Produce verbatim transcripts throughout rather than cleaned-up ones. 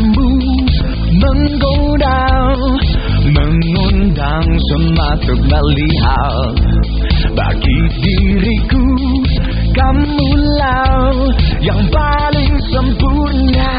caramu menggoda, mengundang semua untuk melihat. Bagi diriku kamulah yang paling sempurna.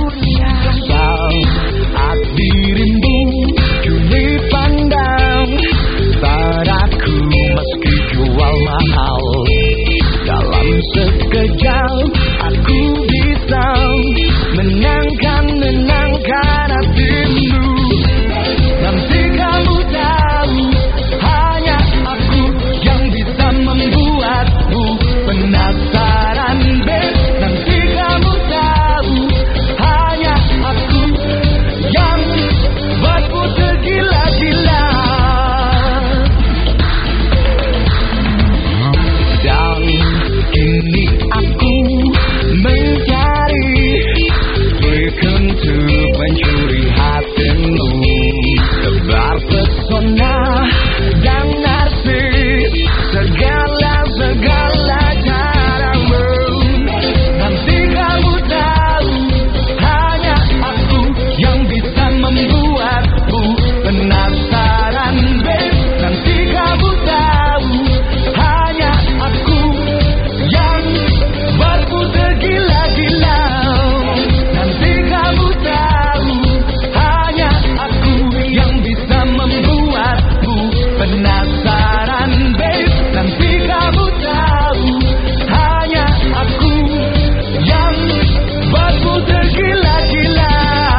Saat dirimu kini pandang padaku meski jual mahal. Dalam sekejap aku bisa menangkan, menangkan hatimu. Nanti kamu tahu hanya aku yang bisa membuatmu penasaran, babe. Nanti kamu tahu hanya aku yang buatmu tergila-gila. Dan kini aku mencari trik untuk mencuri hatimu. Tebar pesona dan narsis segala-segala caramu. Nanti kamu tahu hanya aku yang bisa membuatmu penasaran, babe. Nanti kamu tahu hanya aku yang buatmu tergila-gila. Nanti kamu tahu hanya aku yang bisa membuatmu penasaran, babe. Nanti kamu tahu hanya aku yang buatmu tergila-gila.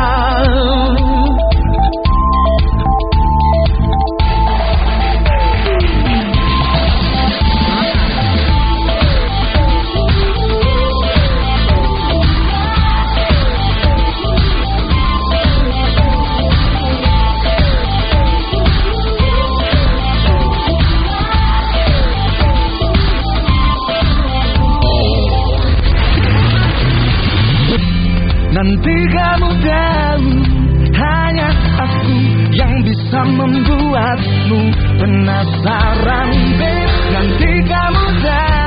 Nanti kamu tahu hanya aku yang bisa membuatmu penasaran, babe. Nanti kamu tahu